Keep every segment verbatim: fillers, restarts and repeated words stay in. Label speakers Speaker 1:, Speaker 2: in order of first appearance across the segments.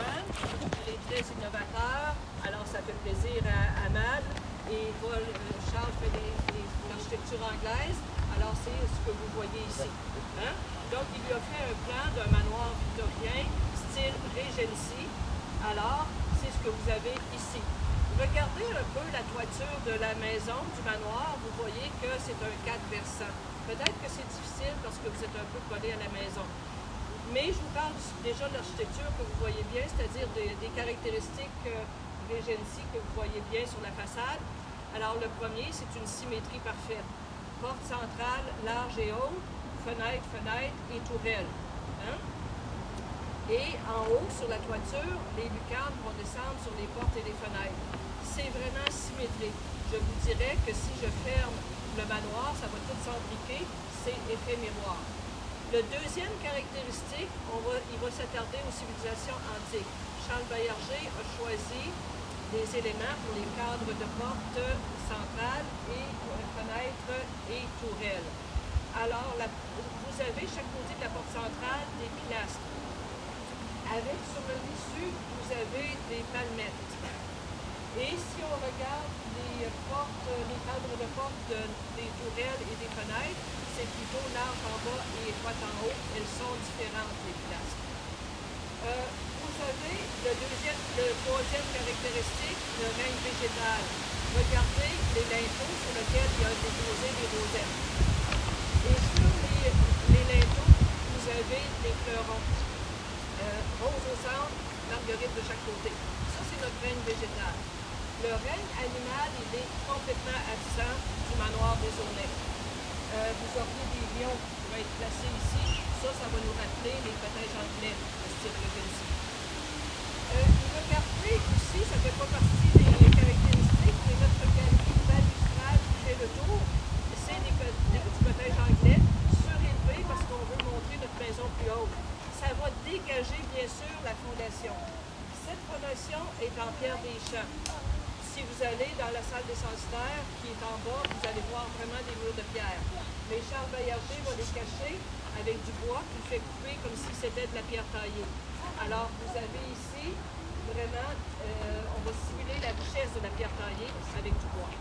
Speaker 1: Joanne. Elle est très innovateur, alors ça fait plaisir à Amable. Et Paul, euh, Charles fait l'architecture anglaise, alors c'est ce que vous voyez ici. Hein? Donc, il lui a fait un plan d'un manoir victorien, style Regency. Alors, c'est ce que vous avez ici. Regardez un peu la toiture de la maison, du manoir, vous voyez que c'est un quatre versants. Peut-être que c'est difficile parce que vous êtes un peu collé à la maison. Mais je vous parle déjà de l'architecture que vous voyez bien, c'est-à-dire des, des caractéristiques euh, Regency que vous voyez bien sur la façade. Alors le premier, c'est une symétrie parfaite. Porte centrale large et haute, fenêtre, fenêtre et tourelle. Hein? Et en haut, sur la toiture, les lucarnes vont descendre sur les portes et les fenêtres. C'est vraiment symétrique. Je vous dirais que si je ferme le manoir, ça va tout s'embriquer, c'est effet miroir. Le deuxième caractéristique, on va, il va s'attarder aux civilisations antiques. Charles Baillarger a choisi des éléments pour les cadres de portes centrales et fenêtres et tourelles. Alors, la, vous avez chaque côté de la porte centrale des pilastres. Avec sur le dessus, vous avez des palmettes. Et si on regarde les portes, les cadres de porte de, des tourelles et des fenêtres, c'est plutôt large en bas et étroite en haut. Elles sont différentes, les pilastres. Euh, vous avez le deuxième, le troisième caractéristique, le règne végétal. Regardez les linteaux sur lesquels il y a déposé des rosettes. Et sur les, les linteaux, vous avez des fleurons. Euh, rose au centre, marguerite de chaque côté. Ça, c'est notre règne végétal. Le règne animal, il est complètement absent du manoir des Aunay. Euh, vous auriez des lions qui vont être placés ici. Ça, ça va nous rappeler les cotèges anglais de style Regency. Euh, regardez aussi, ça ne fait pas partie des caractéristiques, mais notre galerie balustrade qui fait le tour, c'est du cotège anglais surélevé parce qu'on veut montrer notre maison plus haute. Ça va dégager, bien sûr, la fondation. Cette fondation est en pierre des champs. Si vous allez dans la salle des censitaires, qui est en bas, vous allez voir vraiment des murs de pierre. Mais Charles Baillarger va les cacher avec du bois qu'il fait couper comme si c'était de la pierre taillée. Alors, vous avez ici, vraiment, euh, on va simuler la richesse de la pierre taillée avec du bois.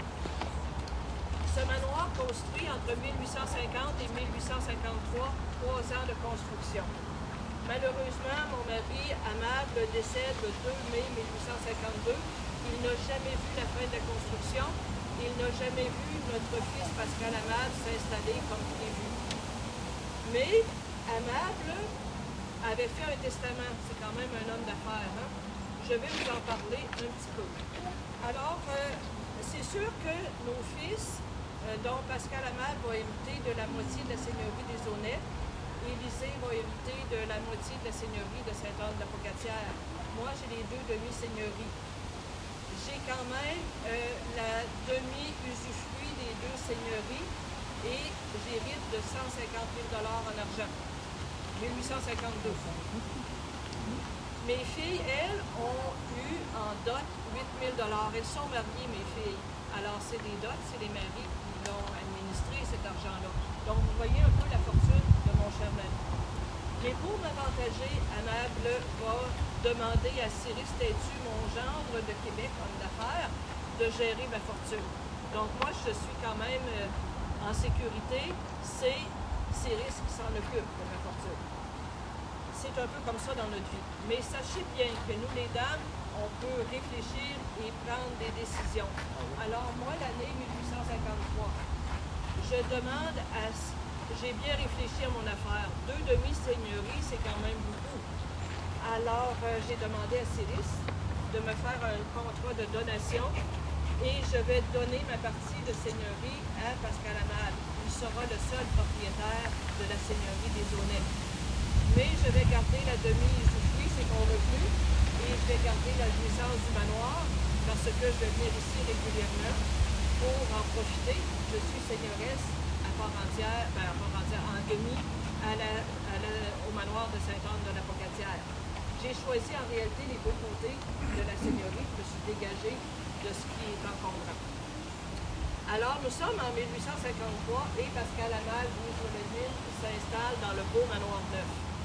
Speaker 1: Ce manoir construit entre mille huit cent cinquante et mille huit cent cinquante-trois, trois ans de construction. Malheureusement, mon mari, Amable, décède le deux mai mille huit cent cinquante-deux. Il n'a jamais vu la fin de la construction. Il n'a jamais vu notre fils Pascal Amable s'installer comme prévu. Mais Amable avait fait un testament. C'est quand même un homme d'affaires. Hein? Je vais vous en parler un petit peu. Alors, euh, c'est sûr que nos fils, euh, dont Pascal Amable va hériter de la moitié de la seigneurie des Aunay, Élisée va hériter de la moitié de la seigneurie de Sainte-Anne-de-la-Pocatière. Moi, j'ai les deux demi-seigneuries. J'ai quand même euh, la demi-usufruit des deux seigneuries et j'hérite de cent cinquante mille dollars en argent. mille huit cent cinquante-deux. Mes filles, elles, ont eu en dot huit mille dollars. Elles sont mariées, mes filles. Alors, c'est des dots, c'est les maris qui l'ont administré, cet argent-là. Donc, vous voyez un peu la fortune de mon cher mari. Mais pour m'avantager, Amable va demander à Cyrus Têtu, mon gendre de Québec, homme d'affaires, de gérer ma fortune. Donc, moi, je suis quand même euh, en sécurité. C'est Cyrus qui s'en occupe de ma fortune. C'est un peu comme ça dans notre vie. Mais sachez bien que nous, les dames, on peut réfléchir et prendre des décisions. Alors, moi, l'année mille huit cent cinquante-trois, je demande à... J'ai bien réfléchi à mon affaire. Deux demi-seigneuries, c'est quand même beaucoup. Alors, euh, j'ai demandé à Cyrus de me faire un contrat de donation et je vais donner ma partie de seigneurie à Pascal Amable. Il sera le seul propriétaire de la seigneurie des Aunay. Mais je vais garder la demi-usufruit, c'est mon revenu, et je vais garder la jouissance du manoir parce que je vais venir ici régulièrement pour en profiter. Je suis seigneuresse à part entière, ben à part entière, en demi, à la, à la, au manoir de Sainte-Anne-de-la-Pocatière. J'ai choisi en réalité les beaux côtés de la seigneurie, je me suis dégagée de ce qui est encombrant. Alors, nous sommes en mille huit cent cinquante-trois et Pascal Amable, Louis Journeville, s'installe dans le beau manoir neuf.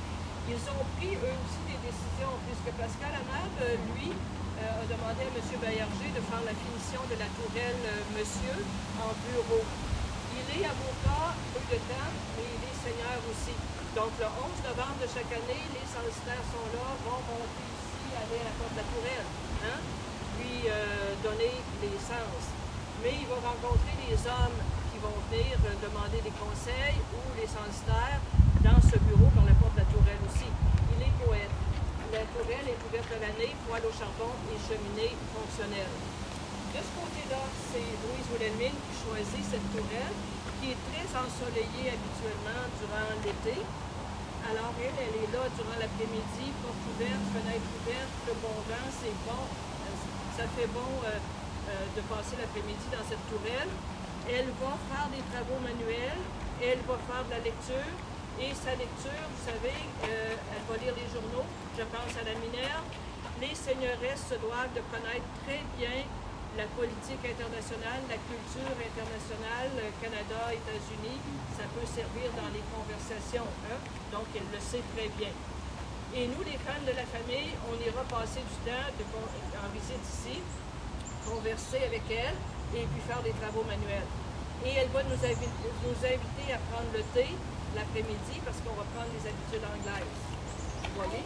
Speaker 1: Ils ont pris eux aussi des décisions, puisque Pascal Amade, lui, euh, a demandé à M. Baillarger de faire la finition de la tourelle euh, Monsieur en bureau. Il est avocat peu de temps, mais il est seigneur aussi. Donc le onze novembre de chaque année, les censitaires sont là, vont monter ici, aller à la porte de la tourelle, hein? Lui euh, donner les sens. Mais il va rencontrer les hommes qui vont venir euh, demander des conseils ou les censitaires dans ce bureau par la porte de la tourelle aussi. Il est poète. La tourelle est ouverte à l'année, poêle au charbon et cheminée fonctionnelle. De ce côté-là, c'est Louise Wilhelmine qui choisit cette tourelle, qui est très ensoleillée habituellement durant l'été. Alors elle, elle est là durant l'après-midi, porte ouverte, fenêtre ouverte, le bon vent, c'est bon. Ça fait bon euh, euh, de passer l'après-midi dans cette tourelle. Elle va faire des travaux manuels, elle va faire de la lecture. Et sa lecture, vous savez, euh, elle va lire les journaux, je pense à la Minerve. Les seigneuresses se doivent de connaître très bien la politique internationale, la culture internationale, Canada, États-Unis. Ça peut servir dans les conversations, hein? Donc elle le sait très bien. Et nous, les femmes de la famille, on ira passer du temps de, en visite ici, converser avec elle et puis faire des travaux manuels. Et elle va nous, invi nous inviter à prendre le thé l'après-midi parce qu'on va prendre les habitudes anglaises. Vous voyez?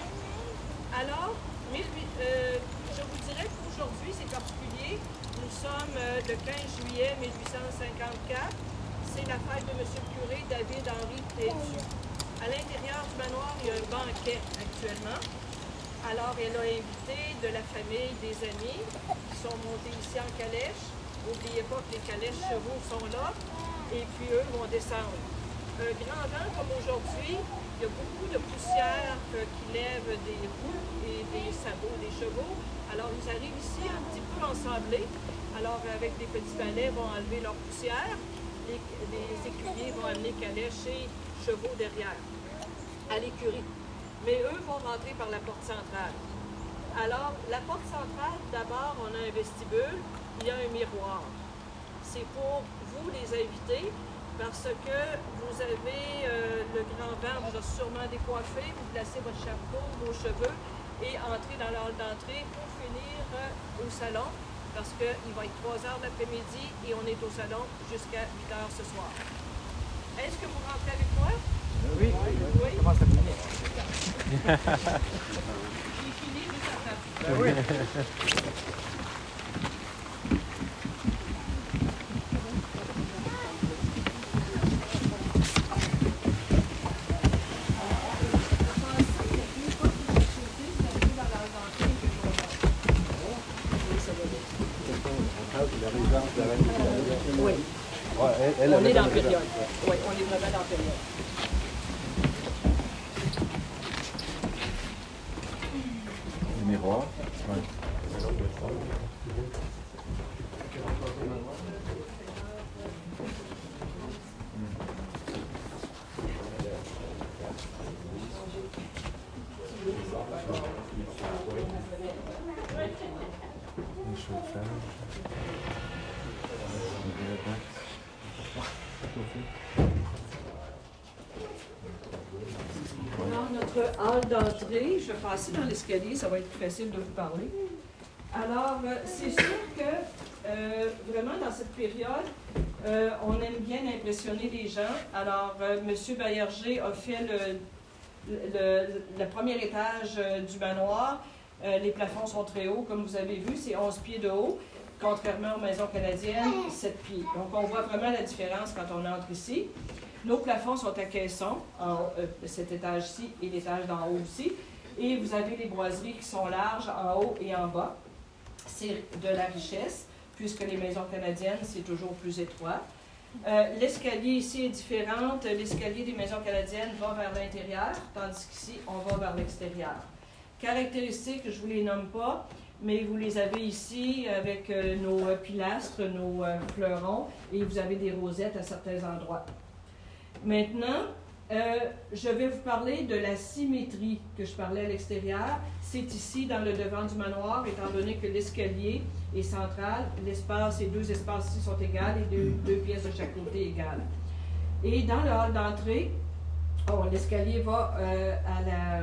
Speaker 1: Alors, mille, euh, je vous dirais qu'aujourd'hui, c'est particulier. Nous sommes euh, le quinze juillet mille huit cent cinquante-quatre. C'est la fête de M. le curé David-Henri Tétu. À l'intérieur du manoir, il y a un banquet actuellement. Alors, elle a invité de la famille, des amis qui sont montés ici en calèche. N'oubliez pas que les calèches chevaux sont là. Et puis, eux vont descendre. Un grand vent comme aujourd'hui, il y a beaucoup de poussière euh, qui lève des roues et des sabots des chevaux. Alors, ils arrivent ici un petit peu ensablés. Alors, avec des petits balais, vont enlever leur poussière. Les, les écuyers vont amener calèches et chevaux derrière, à l'écurie. Mais eux vont rentrer par la porte centrale. Alors, la porte centrale, d'abord, on a un vestibule, il y a un miroir. C'est pour vous, les invités, parce que vous avez euh, le grand vent, vous a sûrement décoiffé, vous placez votre chapeau, vos cheveux et entrez dans la hall d'entrée pour finir euh, au salon parce qu'il va être trois heures l'après-midi et on est au salon jusqu'à huit heures ce soir. Est-ce que vous rentrez avec moi?
Speaker 2: Oui.
Speaker 1: Oui.
Speaker 2: Comment ça finit?
Speaker 1: J'ai fini juste après.
Speaker 2: Ben oui.
Speaker 1: Oui.
Speaker 2: Ouais, elle, elle,
Speaker 1: On
Speaker 2: elle,
Speaker 1: est
Speaker 2: elle,
Speaker 1: dans la
Speaker 2: elle,
Speaker 1: période. Oui, on est vraiment dans la période.
Speaker 2: Le miroir. Ouais. Le chauffage.
Speaker 1: Alors, notre hall d'entrée, je vais passer dans l'escalier, ça va être plus facile de vous parler. Alors, euh, c'est sûr que, euh, vraiment, dans cette période, euh, on aime bien impressionner les gens. Alors, euh, M. Baillarger a fait le, le, le, le premier étage euh, du manoir. Euh, les plafonds sont très hauts, comme vous avez vu, c'est onze pieds de haut, contrairement aux maisons canadiennes, sept pieds. Donc, on voit vraiment la différence quand on entre ici. Nos plafonds sont à caissons, en haut, euh, cet étage-ci et l'étage d'en haut aussi. Et vous avez les boiseries qui sont larges en haut et en bas. C'est de la richesse, puisque les maisons canadiennes, c'est toujours plus étroit. Euh, l'escalier ici est différent. L'escalier des maisons canadiennes va vers l'intérieur, tandis qu'ici, on va vers l'extérieur. Caractéristiques, je ne vous les nomme pas, mais vous les avez ici avec euh, nos euh, pilastres, nos euh, fleurons, et vous avez des rosettes à certains endroits. Maintenant, euh, je vais vous parler de la symétrie que je parlais à l'extérieur. C'est ici, dans le devant du manoir, étant donné que l'escalier est central, l'espace, ces deux espaces ici sont égales et deux, deux pièces de chaque côté égales. Et dans le hall d'entrée, Oh, l'escalier va euh, à la...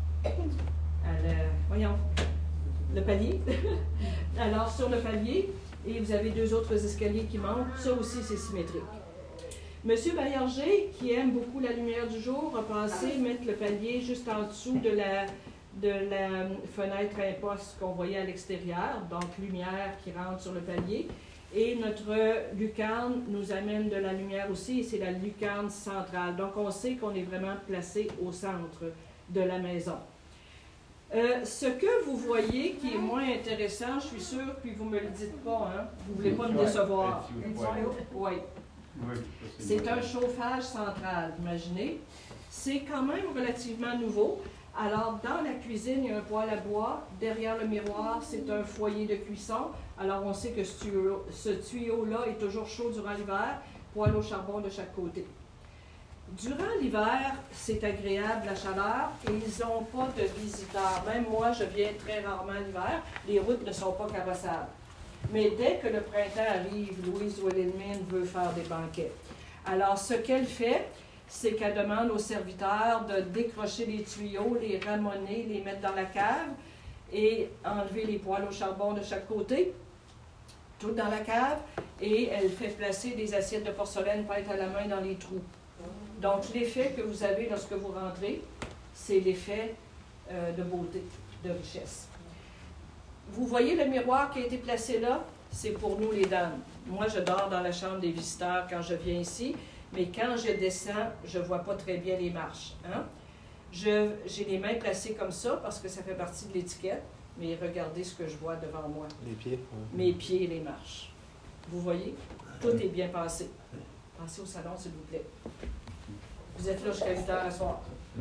Speaker 1: à la... Voyons, le palier. Alors, sur le palier, et vous avez deux autres escaliers qui montent. Ça aussi, c'est symétrique. Monsieur Baillarger, qui aime beaucoup la lumière du jour, a pensé mettre le palier juste en dessous de la, de la fenêtre imposte qu'on voyait à l'extérieur, donc lumière qui rentre sur le palier. Et notre lucarne nous amène de la lumière aussi, et c'est la lucarne centrale. Donc, on sait qu'on est vraiment placé au centre de la maison. Euh, ce que vous voyez qui est moins intéressant, je suis sûre, puis vous ne me le dites pas, hein, vous ne voulez pas me décevoir. Oui. C'est un chauffage central, imaginez. C'est quand même relativement nouveau. Alors, dans la cuisine, il y a un poêle à bois. Derrière le miroir, c'est un foyer de cuisson. Alors, on sait que ce tuyau, ce tuyau-là est toujours chaud durant l'hiver. Poêle au charbon de chaque côté. Durant l'hiver, c'est agréable la chaleur et ils n'ont pas de visiteurs. Même moi, je viens très rarement l'hiver. Les routes ne sont pas carrossables. Mais dès que le printemps arrive, Louise Wilhelmine veut faire des banquets. Alors, ce qu'elle fait, c'est qu'elle demande aux serviteurs de décrocher les tuyaux, les ramoner, les mettre dans la cave et enlever les poêles au charbon de chaque côté, tout dans la cave, et elle fait placer des assiettes de porcelaine peintes à la main dans les trous. Donc, l'effet que vous avez lorsque vous rentrez, c'est l'effet euh, de beauté, de richesse. Vous voyez le miroir qui a été placé là? C'est pour nous les dames. Moi, je dors dans la chambre des visiteurs quand je viens ici, mais quand je descends, je ne vois pas très bien les marches. Hein? Je, j'ai les mains placées comme ça parce que ça fait partie de l'étiquette, mais regardez ce que je vois devant moi.
Speaker 3: Les pieds. Ouais.
Speaker 1: Mes pieds et les marches. Vous voyez? Tout est bien passé. Passez au salon, s'il vous plaît. Vous êtes là jusqu'à huit heures à soir.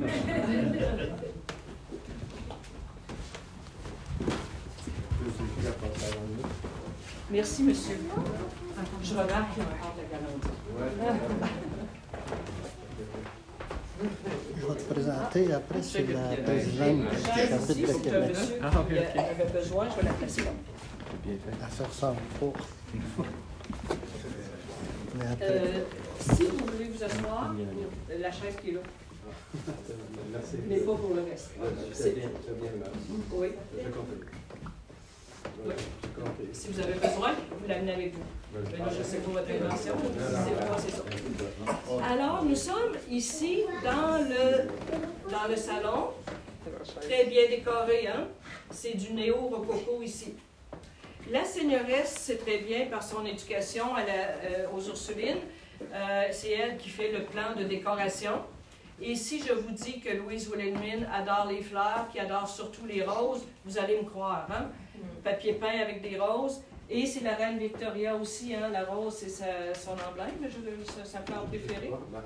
Speaker 1: Merci, monsieur. Je remarque qu'il y a encore de la galanterie.
Speaker 4: Je vais te présenter après, c'est la présidente du chapitre de Québec.
Speaker 1: Ah, ok, ok. Elle avait besoin, je vais la placer là.
Speaker 2: Bien fait.
Speaker 4: Elle se ressemble pas. Mais après,
Speaker 1: Euh, si vous voulez vous asseoir, la chaise qui est là.
Speaker 5: Merci.
Speaker 1: Mais pas pour le reste.
Speaker 5: C'est bien, c'est bien, madame.
Speaker 1: Oui.
Speaker 5: Je compte.
Speaker 1: Oui. Si vous avez besoin, vous l'amenez avec vous. Mais là, je ne sais pas votre invention. C'est pas, c'est ça. Alors, nous sommes ici dans le, dans le salon, très bien décoré, hein? C'est du néo-rococo ici. La seigneuresse, c'est très bien par son éducation à la, euh, aux Ursulines. Euh, c'est elle qui fait le plan de décoration. Et si je vous dis que Louise Wilhelmine adore les fleurs, qui adore surtout les roses, vous allez me croire, hein? Papier peint avec des roses. Et c'est la reine Victoria aussi, hein? La rose, c'est sa, son emblème, je, sa, sa fleur préférée.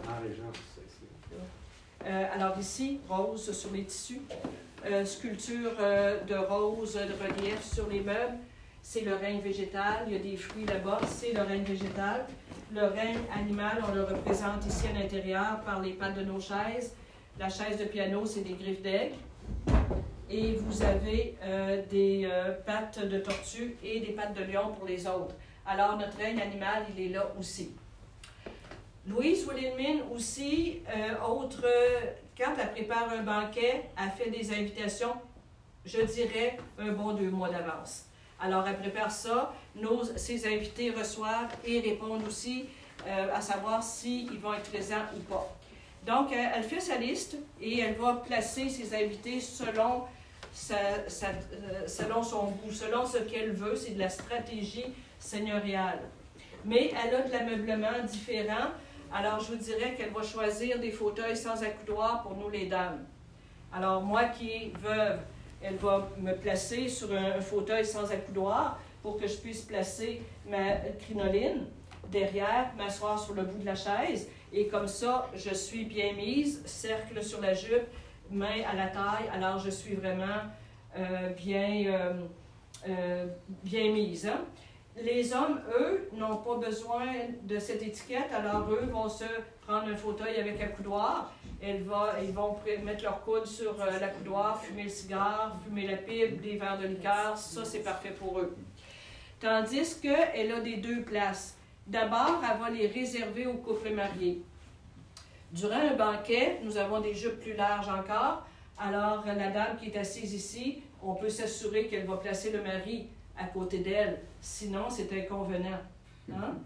Speaker 1: Euh, alors ici, rose sur les tissus. Euh, sculpture euh, de rose, de relief sur les meubles. C'est le règne végétal. Il y a des fruits là-bas. C'est le règne végétal. Le règne animal, on le représente ici à l'intérieur par les pattes de nos chaises. La chaise de piano, c'est des griffes d'aigle. Et vous avez euh, des euh, pattes de tortue et des pattes de lion pour les autres. Alors, notre règne animal, il est là aussi. Louise Wilhelmine aussi, euh, autre, quand elle prépare un banquet, elle fait des invitations, je dirais, un bon deux mois d'avance. Alors, elle prépare ça, nos, ses invités reçoivent et répondent aussi euh, à savoir s'ils vont être présents ou pas. Donc, elle, elle fait sa liste et elle va placer ses invités selon, sa, sa, euh, selon son goût, selon ce qu'elle veut. C'est de la stratégie seigneuriale. Mais elle a de l'ameublement différent. Alors, je vous dirais qu'elle va choisir des fauteuils sans accoudoir pour nous, les dames. Alors, moi qui est veuve, elle va me placer sur un, un fauteuil sans accoudoir pour que je puisse placer ma crinoline derrière, m'asseoir sur le bout de la chaise. Et comme ça, je suis bien mise, cercle sur la jupe, main à la taille. Alors, je suis vraiment euh, bien, euh, euh, bien mise. Hein? Les hommes, eux, n'ont pas besoin de cette étiquette. Alors, eux vont se prendre un fauteuil avec accoudoir. Elle va, ils vont mettre leur coude sur euh, l'accoudoir, fumer le cigare, fumer la pipe, des verres de liqueur. Ça, c'est parfait pour eux. Tandis qu'elle a des deux places. D'abord, elle va les réserver aux couples mariés. Durant un banquet, nous avons des jupes plus larges encore. Alors, la dame qui est assise ici, on peut s'assurer qu'elle va placer le mari à côté d'elle. Sinon, c'est inconvenant. Hein?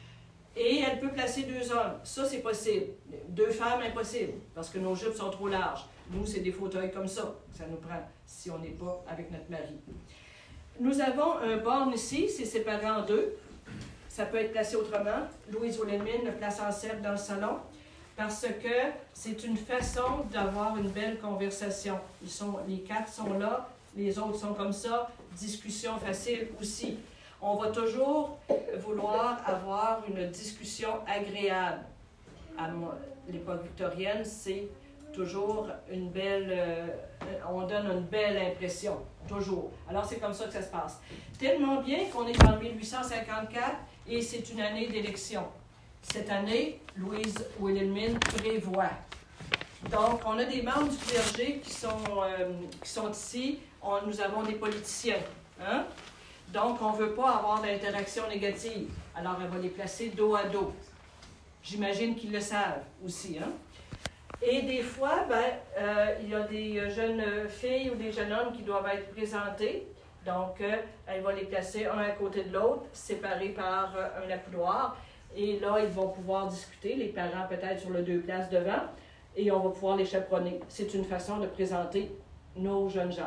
Speaker 1: Et elle peut placer deux hommes. Ça, c'est possible. Deux femmes, impossible, parce que nos jupes sont trop larges. Nous, c'est des fauteuils comme ça. Ça nous prend si on n'est pas avec notre mari. Nous avons un borne ici, c'est séparé en deux. Ça peut être placé autrement. Louise Wilhelmine le place en cercle dans le salon parce que c'est une façon d'avoir une belle conversation. Ils sont, les quatre sont là, les autres sont comme ça. Discussion facile aussi. On va toujours vouloir avoir une discussion agréable. À l'époque victorienne, c'est toujours une belle... Euh, on donne une belle impression, toujours. Alors, c'est comme ça que ça se passe. Tellement bien qu'on est en mille huit cent cinquante-quatre et c'est une année d'élection. Cette année, Louise Wilhelmine prévoit. Donc, on a des membres du clergé qui sont, euh, qui sont ici. On, nous avons des politiciens. Hein? Donc, on ne veut pas avoir d'interaction négative. Alors, elle va les placer dos à dos. J'imagine qu'ils le savent aussi. Hein? Et des fois, ben, euh, il y a des jeunes filles ou des jeunes hommes qui doivent être présentés. Donc, euh, elle va les placer un à côté de l'autre, séparés par euh, un accoudoir. Et là, ils vont pouvoir discuter, les parents peut-être sur le deux places devant, et on va pouvoir les chaperonner. C'est une façon de présenter nos jeunes gens.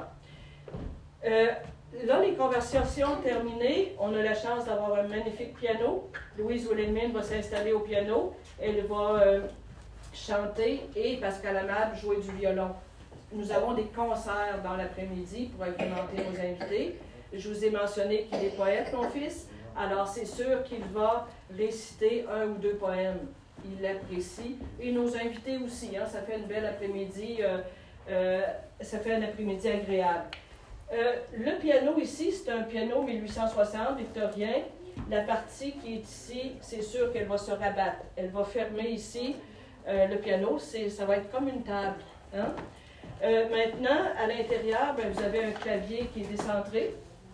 Speaker 1: Euh, là, les conversations terminées, on a la chance d'avoir un magnifique piano. Louise Wilhelmine va s'installer au piano. Elle va euh, chanter et Pascal Amable jouer du violon. Nous avons des concerts dans l'après-midi pour agrémenter nos invités. Je vous ai mentionné qu'il est poète, mon fils. Alors, c'est sûr qu'il va réciter un ou deux poèmes. Il l'apprécie. Et nos invités aussi. Hein, ça fait une belle après-midi. Euh, euh, ça fait un après-midi agréable. Euh, le piano ici, c'est un piano mille huit cent soixante, victorien. La partie qui est ici, c'est sûr qu'elle va se rabattre. Elle va fermer ici. Euh, le piano, c'est, ça va être comme une table. Hein? Euh, maintenant, à l'intérieur, ben, vous avez un clavier qui est décentré.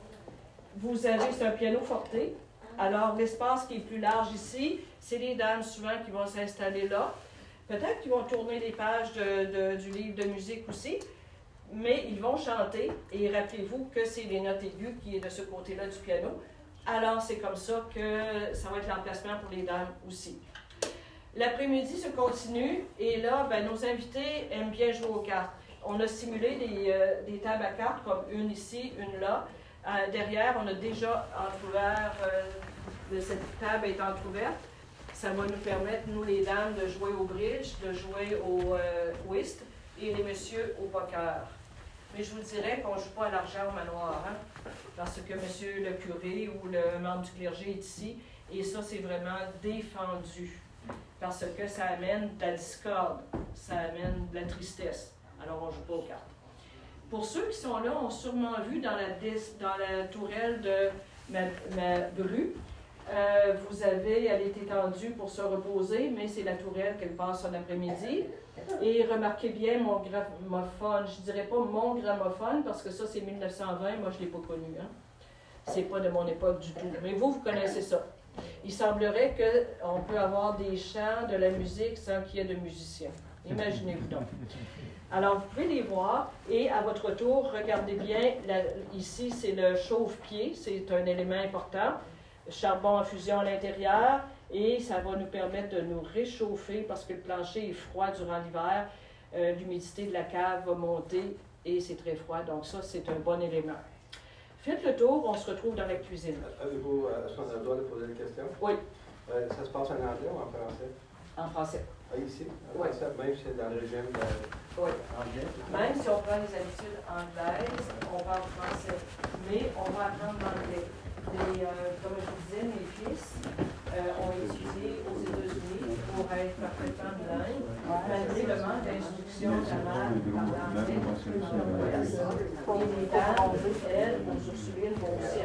Speaker 1: Vous avez, c'est un piano forté. Alors, l'espace qui est plus large ici, c'est les dames souvent qui vont s'installer là. Peut-être qu'ils vont tourner les pages de, de, du livre de musique aussi, mais ils vont chanter. Et rappelez-vous que c'est les notes aiguës qui est de ce côté-là du piano. Alors, c'est comme ça que ça va être l'emplacement pour les dames aussi. L'après-midi se continue et là, ben, nos invités aiment bien jouer aux cartes. On a simulé des, euh, des tables à cartes, comme une ici, une là. Euh, derrière, on a déjà entrouvert, euh, cette table est entrouverte. Ça va nous permettre, nous les dames, de jouer au bridge, de jouer au euh, whist et les messieurs au poker. Mais je vous dirais qu'on ne joue pas à l'argent au manoir, hein, parce que monsieur le curé ou le membre du clergé est ici, et ça, c'est vraiment défendu, parce que ça amène de la discorde, ça amène de la tristesse. Alors, on ne joue pas aux cartes. Pour ceux qui sont là, ont sûrement vu dans la, dans la tourelle de ma, ma bru, euh, vous avez, elle est étendue pour se reposer, mais c'est la tourelle qu'elle passe en après-midi. Et remarquez bien mon gramophone, je ne dirais pas mon gramophone, parce que ça c'est mille neuf cent vingt, moi je ne l'ai pas connu. Hein? C'est pas de mon époque du tout. Mais vous, vous connaissez ça. Il semblerait qu'on peut avoir des chants, de la musique, sans qu'il y ait de musiciens. Imaginez-vous donc. Alors, vous pouvez les voir et à votre tour, regardez bien, la, ici c'est le chauffe-pied, c'est un élément important. Charbon en fusion à l'intérieur et ça va nous permettre de nous réchauffer parce que le plancher est froid durant l'hiver. Euh, l'humidité de la cave va monter et c'est très froid, donc ça c'est un bon élément. Faites le tour, on se retrouve dans la cuisine.
Speaker 5: Avez-vous, est-ce qu'on a le droit de poser des questions?
Speaker 1: Oui.
Speaker 5: Euh, ça se passe en anglais ou en français?
Speaker 1: En français.
Speaker 5: Ah, ici?
Speaker 1: Oui.
Speaker 5: Ça, même si c'est dans le régime de...
Speaker 1: Oui.
Speaker 5: anglais?
Speaker 1: Même si on prend les habitudes anglaises, on parle français. Mais on va apprendre l'anglais. Les, euh, comme je vous disais, mes fils euh, ont étudié aux États-Unis pour être parfaitement bilingues, malgré le manque d'instruction d'Amable en anglais dans l'Ouest. Et les dames, elles, aux Ursulines, vont aussi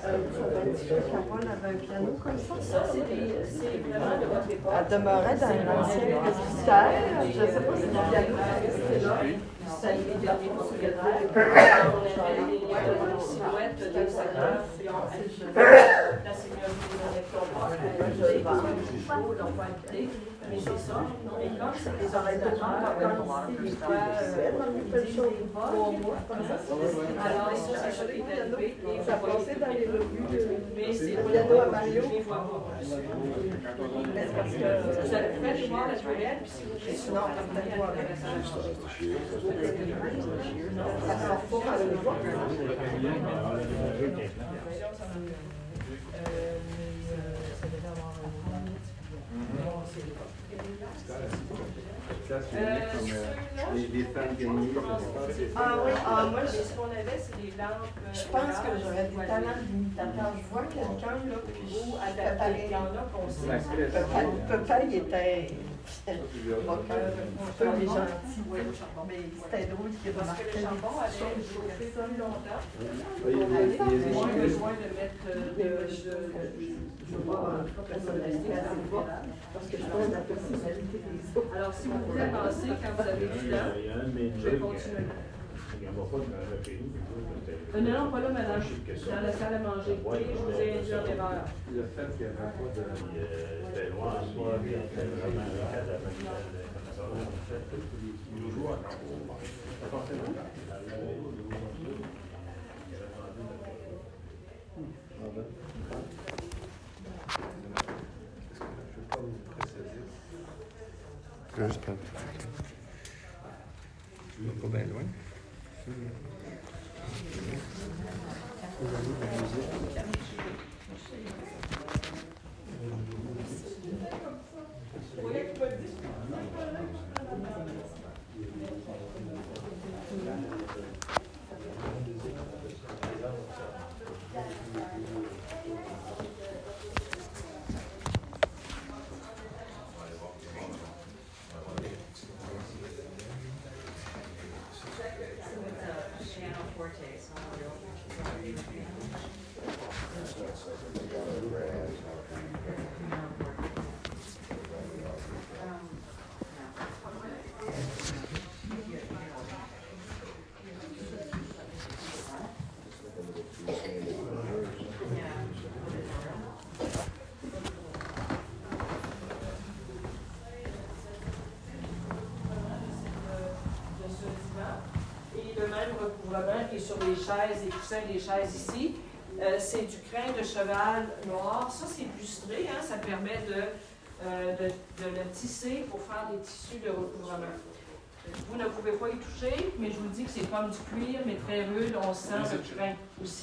Speaker 1: apprendre
Speaker 3: un piano comme ça.
Speaker 1: Ça, c'est des- c'est vraiment de votre époque.
Speaker 3: Elle demeurait dans l'ancien presbytère. Je ne sais pas si le piano restait là.
Speaker 1: Ça, les derniers propriétaires. On avait les silhouettes des seigneurs qui ont la seigneurie de Montréal. les ventes, on va habiter, mais c'est ça. Et comme c'est des ordinateurs, quand ici, des fois, euh, ils disent des vols, alors ça, c'est ça qui est arrivé. Et
Speaker 3: Ça passait dans les revues de
Speaker 1: mais c'est
Speaker 3: piano à Mario.
Speaker 1: je les vois pas. Parce que vous allez peut-être aller voir la toilette, puis si vous voulez, sinon, on va peut-être voir la salle à manger.
Speaker 3: Ça sort pas à le voir.
Speaker 5: Les femmes gagnées.
Speaker 1: Ah oui, ah, moi, ce qu'on avait, c'est des lampes.
Speaker 3: Je pense que j'aurais des talents d'imitateur. Je vois quelqu'un là, puis
Speaker 1: Ou adaptés. Il y en a qu'on sait.
Speaker 3: papa, il était moqueur, un peu mais gentil. Mais c'était drôle qu'il y ait
Speaker 1: Parce que le charbon allait chauffer plus longtemps.
Speaker 5: Il y a
Speaker 1: On
Speaker 5: des-
Speaker 1: avait
Speaker 5: il y a des-
Speaker 1: moins besoin de mettre euh, de. de-
Speaker 3: Je vois personnalité assez forte, parce que je pense la personnalité des autres.
Speaker 1: Alors, si vous voulez avancer quand vous avez du temps, je vais continuer. Euh, non, non, pas là, madame. Dans la salle à manger. Oui, je vous ai induit en erreur.
Speaker 5: Le fait qu'il n'y avait pas de.
Speaker 6: C'était loin, soit c'était vraiment
Speaker 2: Juste pas. Pas bien loin.
Speaker 1: Qui est sur les chaises, les coussins des chaises ici. Euh, c'est du crin de cheval noir. Ça, c'est lustré, hein, ça permet de, euh, de, de le tisser pour faire des tissus de recouvrement. Vous ne pouvez pas y toucher, mais je vous dis que c'est comme du cuir, mais très rude. On sent le crin aussi.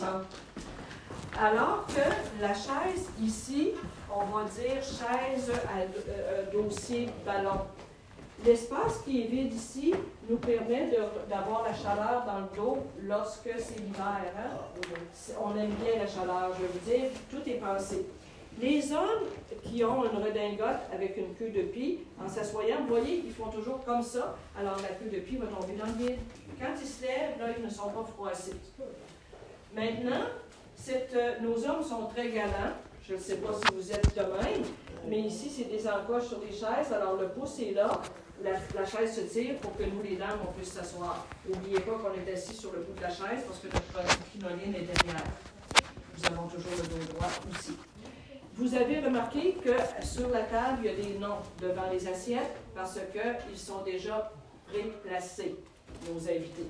Speaker 1: Alors que la chaise ici, on va dire chaise à euh, dossier ballon. L'espace qui est vide ici nous permet d'avoir la chaleur dans le dos lorsque c'est l'hiver. Hein? On aime bien la chaleur, je veux dire, tout est pensé. Les hommes qui ont une redingote avec une queue de pie, en s'assoyant, vous voyez, ils font toujours comme ça, alors la queue de pie va tomber dans le vide. Quand ils se lèvent, là, ils ne sont pas froissés. Maintenant, cette, euh, nos hommes sont très galants. Je ne sais pas si vous êtes de même, mais ici, c'est des encoches sur les chaises, alors le pouce est là. La, la chaise se tire pour que nous, les dames, on puisse s'asseoir. N'oubliez pas qu'on est assis sur le bout de la chaise parce que notre crinoline est derrière. Nous avons toujours le dos droit aussi. Vous avez remarqué que sur la table, il y a des noms devant les assiettes parce qu'ils sont déjà préplacés, nos invités.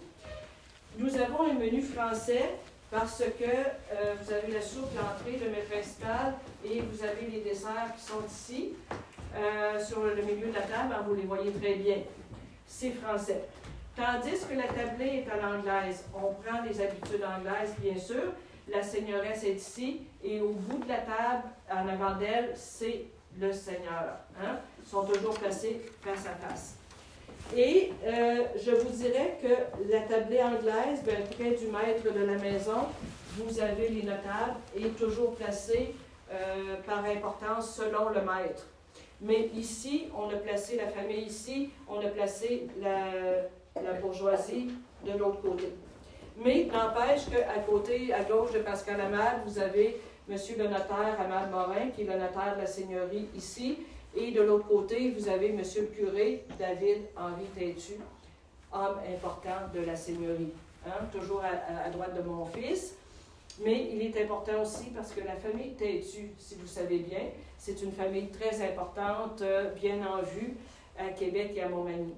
Speaker 1: Nous avons un menu français parce que euh, vous avez la soupe, l'entrée, le mets principal et vous avez les desserts qui sont ici. Euh, sur le milieu de la table, hein, vous les voyez très bien. C'est français. Tandis que la tablée est à l'anglaise. On prend les habitudes anglaises, bien sûr. La seigneuresse est ici. Et au bout de la table, en avant d'elle, c'est le seigneur. Hein? Ils sont toujours placés face à face. Et euh, je vous dirais que la tablée anglaise, bien, près du maître de la maison, vous avez les notables et toujours placés euh, par importance selon le maître. Mais ici, on a placé la famille ici, on a placé la, la bourgeoisie de l'autre côté. Mais n'empêche qu'à côté, à gauche de Pascal Amade, vous avez M. le notaire Amade Morin, qui est le notaire de la seigneurie ici. Et de l'autre côté, vous avez M. le curé David Henri Têtu, homme important de la seigneurie. Hein, toujours à, à droite de mon fils. Mais il est important aussi parce que la famille Têtu, si vous savez bien, c'est une famille très importante, euh, bien en vue à Québec et à Montmagny.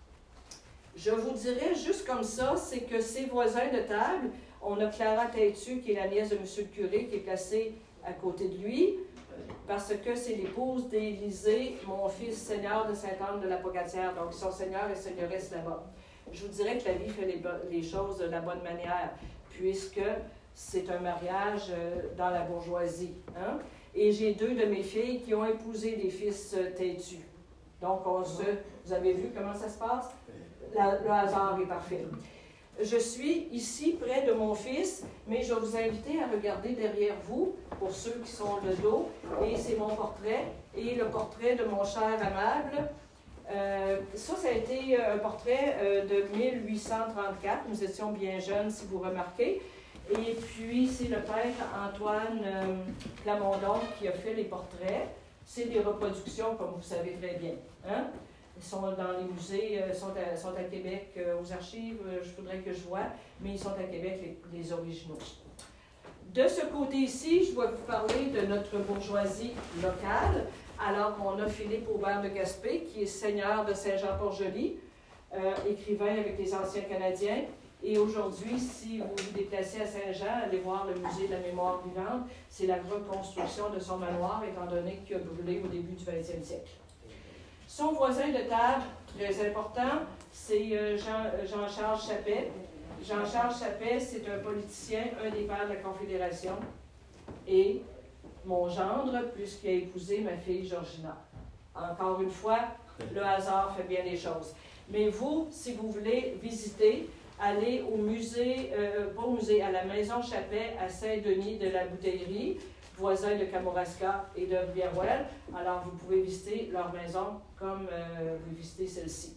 Speaker 1: Je vous dirais juste comme ça, c'est que ses voisins de table, on a Clara Têtu, qui est la nièce de M. le curé, qui est placée à côté de lui, parce que c'est l'épouse d'Élisée, mon fils seigneur de Sainte-Anne de la Pocatière. Donc, ils sont seigneurs et seigneuresses là-bas. Je vous dirais que la vie fait les, les choses de la bonne manière, puisque c'est un mariage euh, dans la bourgeoisie. Hein? Et j'ai deux de mes filles qui ont épousé des fils euh, têtus. Donc, on se, vous avez vu comment ça se passe? La, le hasard est parfait. Je suis ici près de mon fils, mais je vais vous inviter à regarder derrière vous, pour ceux qui sont de dos, et c'est mon portrait, et le portrait de mon cher amable. Euh, ça, ça a été un portrait euh, de mille huit cent trente-quatre, nous étions bien jeunes, si vous remarquez, et puis c'est le peintre Antoine euh, Plamondon qui a fait les portraits. C'est des reproductions, comme vous savez très bien. Hein? Ils sont dans les musées, euh, sont, à, sont à Québec, euh, aux archives, euh, je voudrais que je vois, mais ils sont à Québec, les, les originaux. De ce côté ici, je vais vous parler de notre bourgeoisie locale. Alors, on a Philippe Aubert de Gaspé, qui est seigneur de Saint-Jean-Port-Joli, euh, écrivain avec les Anciens Canadiens. Et aujourd'hui, si vous vous déplacez à Saint-Jean, allez voir le musée de la mémoire vivante, c'est la reconstruction de son manoir, étant donné qu'il a brûlé au début du vingtième siècle. Son voisin de table, très important, c'est Jean, Jean-Charles Chappet. Jean-Charles Chappet, c'est un politicien, un des pères de la Confédération, et mon gendre, puisqu'il a épousé ma fille Georgina. Encore une fois, le hasard fait bien les choses. Mais vous, si vous voulez visiter, allez au musée, euh, pas au musée, à la Maison Chappet à Saint-Denis de la Bouteillerie, voisin de Kamouraska et de Rivière-Ouelle. Alors, vous pouvez visiter leur maison comme euh, vous visitez celle-ci.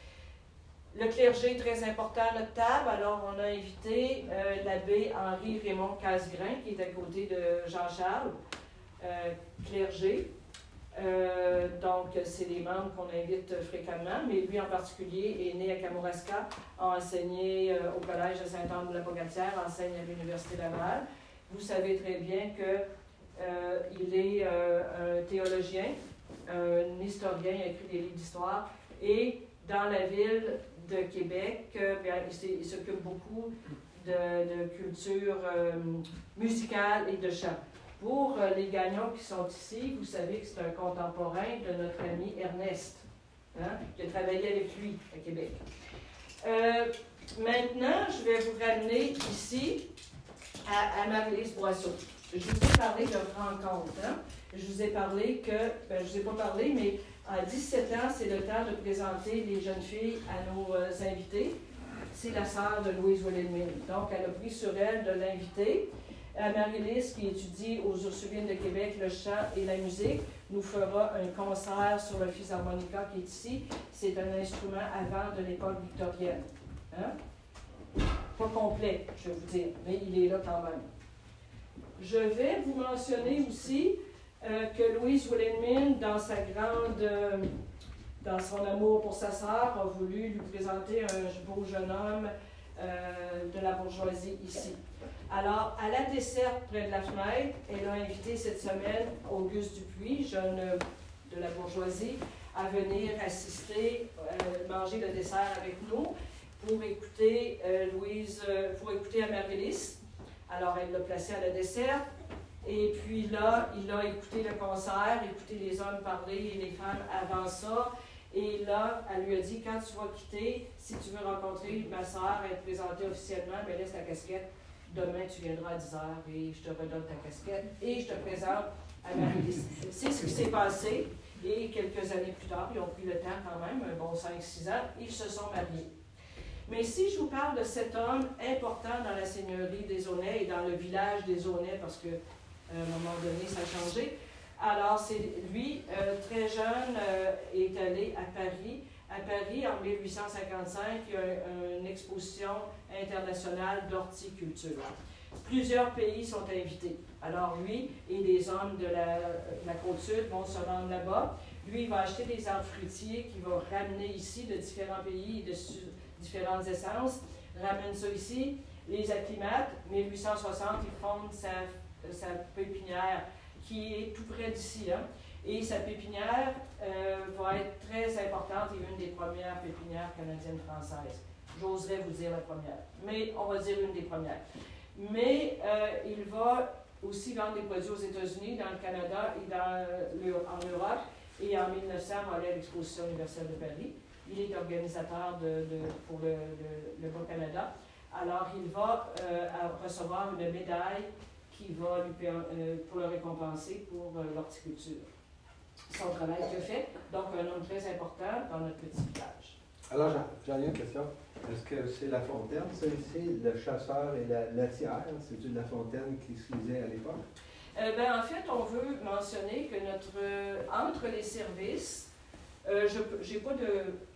Speaker 1: Le clergé, très important à notre table. Alors, on a invité euh, l'abbé Henri-Raymond Casgrain, qui est à côté de Jean-Charles, euh, clergé. Euh, donc, c'est les membres qu'on invite fréquemment, mais lui en particulier est né à Kamouraska, a enseigné euh, au collège de Sainte-Anne de la Pocatière, enseigne à l'Université Laval. Vous savez très bien que Euh, il est euh, un théologien, un historien, il a écrit des livres d'histoire, et dans la ville de Québec, euh, bien, il, il s'occupe beaucoup de, de culture euh, musicale et de chant. Pour euh, les gagnants qui sont ici, vous savez que c'est un contemporain de notre ami Ernest, hein, qui a travaillé avec lui à Québec. Euh, maintenant, je vais vous ramener ici à, à Marie-Lise Boisseau. Je vous ai parlé de rencontre. Hein? Je vous ai parlé que, ben, je ne vous ai pas parlé, mais à dix-sept ans, c'est le temps de présenter les jeunes filles à nos euh, invités. C'est la sœur de Louise Wilhelmine. Donc, elle a pris sur elle de l'inviter. Euh, Marie-Lise, qui étudie aux Ursulines de Québec le chant et la musique, nous fera un concert sur le philharmonica qui est ici. C'est un instrument avant de l'époque victorienne. Hein? Pas complet, je vais vous dire, mais il est là quand même. Je vais vous mentionner aussi euh, que Louise Wilhelmine, dans sa grande, euh, dans son amour pour sa sœur, a voulu lui présenter un beau jeune homme euh, de la bourgeoisie ici. Alors, à la desserte près de la fenêtre, elle a invité cette semaine Auguste Dupuis, jeune de la bourgeoisie, à venir assister, euh, manger le dessert avec nous pour écouter euh, Louise, euh, pour écouter Amaryllis. Alors, elle l'a placé à la desserte. Et puis là, il a écouté le concert, écouté les hommes parler et les femmes avant ça. Et là, elle lui a dit, quand tu vas quitter, si tu veux rencontrer ma sœur et te présenter officiellement, ben laisse ta casquette. Demain, tu viendras à dix heures et je te redonne ta casquette. Et je te présente à Marie-Lise. C'est ce qui s'est passé. Et quelques années plus tard, ils ont pris le temps quand même, un bon cinq six ans, ils se sont mariés. Mais si je vous parle de cet homme important dans la seigneurie des Aunais et dans le village des Aunais, parce qu'à un moment donné, ça a changé, alors c'est lui, euh, très jeune, euh, est allé à Paris. À Paris, en mille huit cent cinquante-cinq, il y a une exposition internationale d'horticulture. Plusieurs pays sont invités. Alors lui et des hommes de la, de la Côte-Sud vont se rendre là-bas. Lui, il va acheter des arbres fruitiers qu'il va ramener ici de différents pays et de différentes essences, ramène ça ici. les acclimatent. mille huit cent soixante, il fonde sa, sa pépinière qui est tout près d'ici. Hein. Et sa pépinière euh, va être très importante et une des premières pépinières canadiennes-françaises. J'oserais vous dire la première, mais on va dire une des premières. Mais euh, il va aussi vendre des produits aux États-Unis, dans le Canada et dans, le, en Europe. Et en mille neuf cents, va aller à l'Exposition universelle de Paris. Il est organisateur de, de, pour le, le, le Bas-Canada. Alors, il va euh, recevoir une médaille qui va lui, euh, pour le récompenser pour euh, l'horticulture. Son travail qu'il a fait, donc un homme très important dans notre petit village.
Speaker 5: Alors, Jean, j'en ai une question. Est-ce que c'est La Fontaine, ça ici, le chasseur et la laitière? C'est-tu La Fontaine qui se lisait à l'époque?
Speaker 1: Euh, ben, en fait, on veut mentionner que notre, euh, entre les services, euh, je n'ai pas de...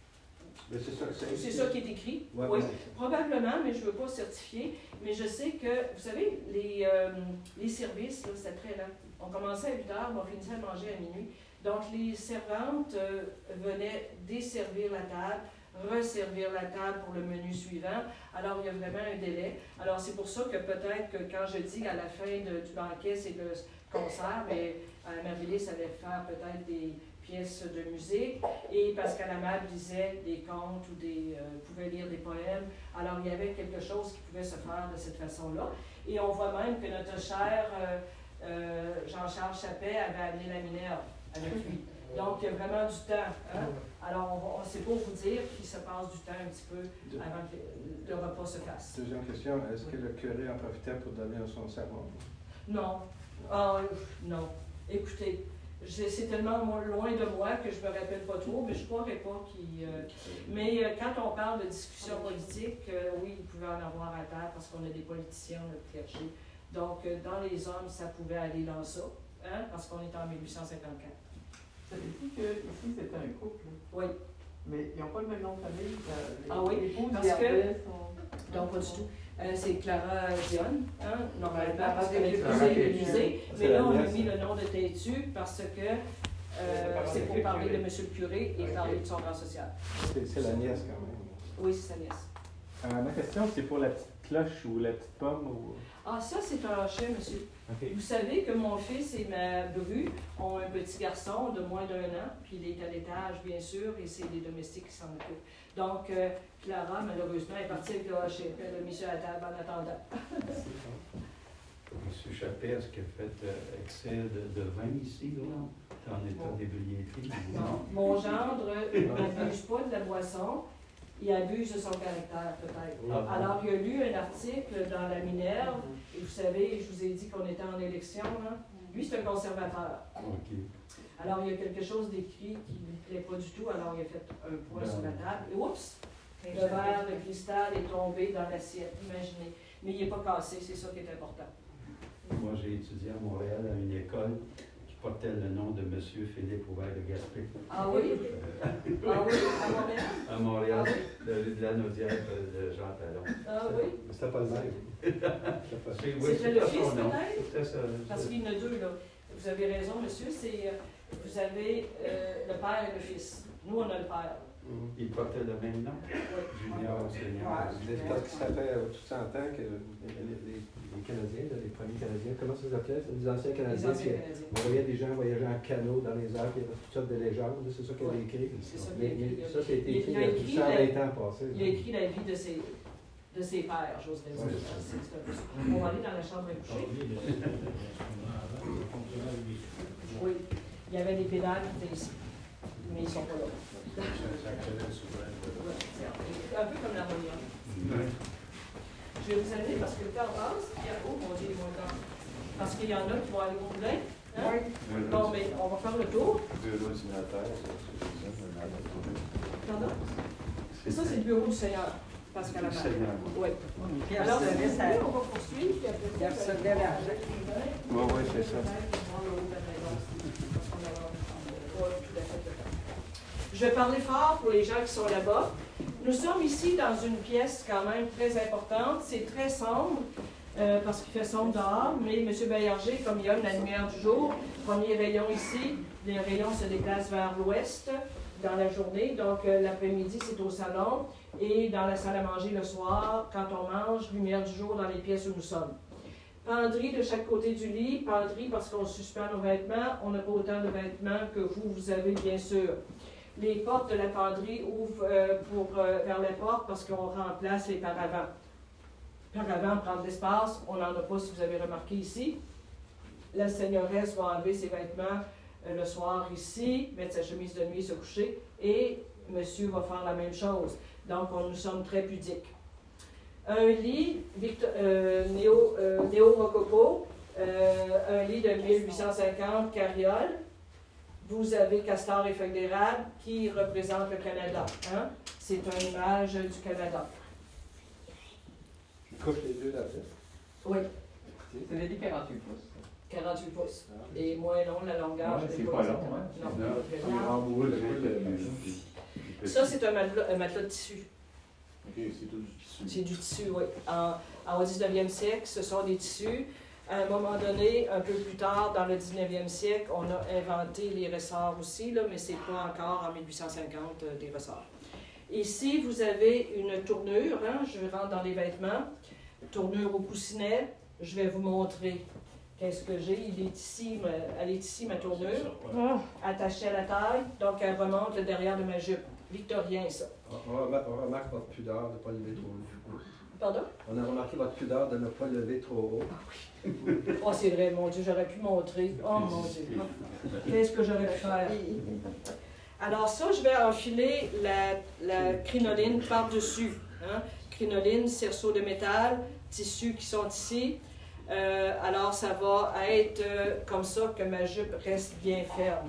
Speaker 5: Mais c'est ça, c'est
Speaker 1: C'est ça qui est écrit,
Speaker 5: ouais,
Speaker 1: oui,
Speaker 5: ouais.
Speaker 1: probablement, mais je ne veux pas certifier. Mais je sais que, vous savez, les, euh, les services, là, c'était très lent. On commençait à huit heures, mais on finissait à manger à minuit. Donc, les servantes euh, venaient desservir la table, resservir la table pour le menu suivant. Alors, il y a vraiment un délai. Alors, c'est pour ça que peut-être que quand je dis à la fin de, du banquet, c'est le concert, mais euh, Marie-Lise allait faire peut-être des pièces de musique, et Pascal Amable disait des contes ou des, euh, pouvait lire des poèmes. Alors, il y avait quelque chose qui pouvait se faire de cette façon-là. Et on voit même que notre cher euh, euh, Jean-Charles Chappet avait amené la Minerve avec lui. Donc, il y a vraiment du temps. Hein? Alors, c'est pour vous dire qu'il se passe du temps un petit peu avant que le repas se fasse.
Speaker 5: Deuxième question, est-ce que le curé en profitait pour donner son sermon?
Speaker 1: Non. Ah, non. Écoutez, c'est tellement loin de moi que je ne me rappelle pas trop, mais je ne croirais pas qu'il... Euh, mais euh, quand on parle de discussion politique, euh, oui, il pouvait en avoir à terre parce qu'on a des politiciens, on a des clergés. Donc, euh, dans les hommes, ça pouvait aller dans ça, hein, parce qu'on est en mille huit cent cinquante-quatre.
Speaker 7: Savez-vous qu'ici, c'était un couple?
Speaker 1: Oui.
Speaker 7: Mais ils n'ont pas le même nom de famille. Les,
Speaker 1: ah oui,
Speaker 7: les
Speaker 1: parce que...
Speaker 7: sont...
Speaker 1: Non, pas du tout. Euh, c'est Clara Dionne, hein, normalement,
Speaker 7: Clara
Speaker 1: parce qu'elle est
Speaker 7: Clara
Speaker 1: plus
Speaker 7: Dionne.
Speaker 1: épuisée. Mais là, on a mis le nom de Têtu parce que euh, c'est pour parler de M. le curé et parler de son rang social.
Speaker 5: C'est la nièce, quand même.
Speaker 1: Oui, c'est sa nièce.
Speaker 8: Euh, ma question, c'est pour la petite cloche ou la petite pomme ou...
Speaker 1: Ah, ça, c'est un hochet, monsieur.
Speaker 8: Okay.
Speaker 1: Vous savez que mon fils et ma bru ont un petit garçon de moins d'un an, puis il est à l'étage, bien sûr, et c'est les domestiques qui s'en occupent. Donc, euh, Clara, malheureusement, est partie avec le hochet. Elle a mis sur la table en attendant.
Speaker 6: M. Chappet, est-ce qu'il a fait euh, excès de, de vin ici, là, en état
Speaker 1: Bon.
Speaker 6: d'ébriété?
Speaker 1: Non. Mon gendre n'abuse pas de la boisson. Il abuse de son caractère, peut-être.
Speaker 6: Ah,
Speaker 1: Alors, il a lu un article dans la Minerve, et vous savez, je vous ai dit qu'on était en élection, là. Lui, c'est un conservateur.
Speaker 6: OK.
Speaker 1: Alors, il y a quelque chose d'écrit qui ne lui plaît pas du tout, alors il a fait un point sur la table, et oups, le verre de cristal est tombé dans l'assiette, imaginez. Mais il n'est pas cassé, c'est ça qui est important.
Speaker 6: Moi, j'ai étudié à Montréal à une école qui portait le nom de M. Philippe Aubert de Gaspé.
Speaker 1: Ah oui?
Speaker 6: Euh,
Speaker 1: Ah oui, à Montréal?
Speaker 6: à Montréal, de, de la Naudière de Jean Talon.
Speaker 1: Ah oui?
Speaker 5: C'était pas le même.
Speaker 6: C'est- oui,
Speaker 1: C'était
Speaker 6: c'est
Speaker 1: le
Speaker 6: pas
Speaker 1: fils,
Speaker 6: son nom.
Speaker 1: peut-être?
Speaker 6: C'était ça.
Speaker 1: Parce qu'il y en a deux, là. Vous avez raison, monsieur, c'est... euh, vous avez euh, le père et le fils. Nous, on a le père.
Speaker 6: Il portait le même nom, Junior, Senior.
Speaker 5: C'est parce que ça fait euh, tout cent ans que les, les, les Canadiens, là, les premiers Canadiens, comment ça s'appelait? Les anciens
Speaker 1: Les
Speaker 5: Canadiens.
Speaker 1: anciens
Speaker 5: qui-
Speaker 1: Canadiens.
Speaker 5: On voyait des gens voyager en canot dans les Alpes, il y avait toutes sortes de légendes, c'est ça qu'il avait
Speaker 1: Ouais.
Speaker 5: écrit.
Speaker 1: C'est ça qu'il a
Speaker 5: Mais,
Speaker 1: écrit.
Speaker 5: mais ça, c'est
Speaker 1: Il-
Speaker 5: écrit
Speaker 1: il
Speaker 5: il
Speaker 1: a
Speaker 5: y a
Speaker 1: écrit
Speaker 5: cent vingt
Speaker 1: la-
Speaker 5: ans passés.
Speaker 1: Il a écrit la vie de ses, de ses pères, j'oserais dire.
Speaker 5: Ouais.
Speaker 1: C'est- c'est un peu ça. On va aller dans la chambre à coucher. Oui. Il y avait des pédales qui étaient ici. Mais ils ne sont pas là. Ouais, c'est un peu comme l'harmonium. Je vais vous amener parce que le temps passe. Il y a, oh mon Dieu, mon temps. Parce qu'il y en a qui vont aller au moulin. Hein? Bon, mais on va faire le tour. Pardon? Ça, c'est le bureau du Seigneur. Pascal
Speaker 6: Le
Speaker 1: Amable.
Speaker 6: Seigneur.
Speaker 1: Oui.
Speaker 3: Pierre
Speaker 1: Alors, si
Speaker 3: recevait
Speaker 1: vous
Speaker 3: sa-
Speaker 1: voulez, on va poursuivre. puis après ça,
Speaker 3: Pierre recevait l'argent.
Speaker 5: Oui, oui, c'est ça.
Speaker 1: Je vais parler fort pour les gens qui sont là-bas. Nous sommes ici dans une pièce quand même très importante. C'est très sombre euh, parce qu'il fait sombre dehors, mais M. Baillarger, comme il y a la lumière du jour, premier rayon ici, les rayons se déplacent vers l'ouest dans la journée. Donc euh, l'après-midi, c'est au salon. Et dans la salle à manger le soir, quand on mange, lumière du jour dans les pièces où nous sommes. Penderie de chaque côté du lit, penderie parce qu'on suspend nos vêtements, on n'a pas autant de vêtements que vous, vous avez bien sûr. Les portes de la penderie ouvrent euh, pour, euh, vers les portes parce qu'on remplace les paravents. Paravents prend de l'espace, on n'en a pas si vous avez remarqué ici. La seigneuresse va enlever ses vêtements euh, le soir ici, mettre sa chemise de nuit, se coucher, et monsieur va faire la même chose. Donc, on, nous sommes très pudiques. Un lit Victor, euh, néo, euh, néo-rococo, euh, un lit de mille huit cent cinquante, carriole. Vous avez castor et feuilles d'érable qui représente le Canada. Hein? C'est une image du Canada.
Speaker 5: Je couche les deux là-dedans.
Speaker 1: Oui,
Speaker 7: C'est des quarante-huit pouces.
Speaker 1: quarante-huit pouces. Et moins long, la longueur.
Speaker 8: Ouais,
Speaker 1: je
Speaker 8: c'est
Speaker 1: l'ai
Speaker 8: pas long,
Speaker 1: exactement.
Speaker 8: hein?
Speaker 1: Non,
Speaker 6: Non,
Speaker 1: pas très
Speaker 6: c'est
Speaker 1: long.
Speaker 6: en boule,
Speaker 1: Ça, c'est un matelas, un matelas de tissu.
Speaker 2: Ok, c'est tout du tissu.
Speaker 1: C'est du tissu, oui. En, en, au dix-neuvième siècle, ce sont des tissus. À un moment donné, un peu plus tard, dans le dix-neuvième siècle, on a inventé les ressorts aussi, là, mais ce n'est pas encore en mille huit cent cinquante euh, des ressorts. Ici, vous avez une tournure. Hein, je rentre dans les vêtements. Tournure au coussinet. Je vais vous montrer qu'est-ce que j'ai. Il est ici, elle est ici, ma tournure. Attachée à la taille. Donc, elle remonte le derrière de ma jupe. Victorien, ça.
Speaker 5: On, remarque, on remarque votre pudeur de ne pas lever trop haut.
Speaker 1: Pardon?
Speaker 5: On a remarqué votre pudeur de ne pas lever trop haut.
Speaker 1: Oh, c'est vrai, mon Dieu, j'aurais pu montrer. Oh, mon Dieu. Qu'est-ce que j'aurais pu faire? Alors ça, je vais enfiler la, la crinoline par-dessus. Hein? Crinoline, cerceau de métal, tissus qui sont ici. Euh, alors, ça va être euh, comme ça que ma jupe reste bien ferme.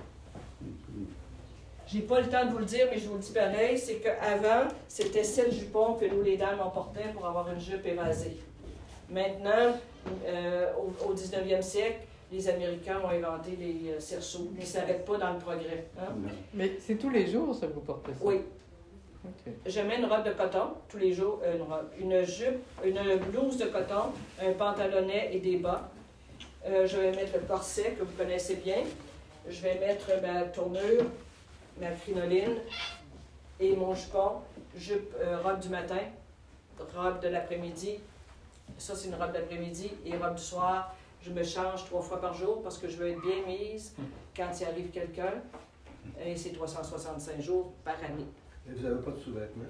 Speaker 1: J'ai pas le temps de vous le dire, mais je vous le dis pareil, c'est qu'avant, c'était sept jupons que nous, les dames, on portait pour avoir une jupe évasée. Maintenant, euh, au, au dix-neuvième siècle, les Américains ont inventé les euh, cerceaux. Ils ne s'arrêtent pas dans le progrès. Hein?
Speaker 7: Mais c'est tous les jours, ça, vous portez ça?
Speaker 1: Oui.
Speaker 7: OK.
Speaker 1: Je mets une robe de coton, tous les jours, euh, une robe, une jupe, une blouse de coton, un pantalonnet et des bas. Euh, je vais mettre le corset que vous connaissez bien. Je vais mettre ma tournure, ma crinoline et mon jupon, jupe, euh, robe du matin, robe de l'après-midi. Ça, c'est une robe d'après-midi et robe du soir. Je me change trois fois par jour parce que je veux être bien mise quand il arrive quelqu'un. Et c'est trois cent soixante-cinq jours par année.
Speaker 5: Et vous n'avez pas de sous-vêtements?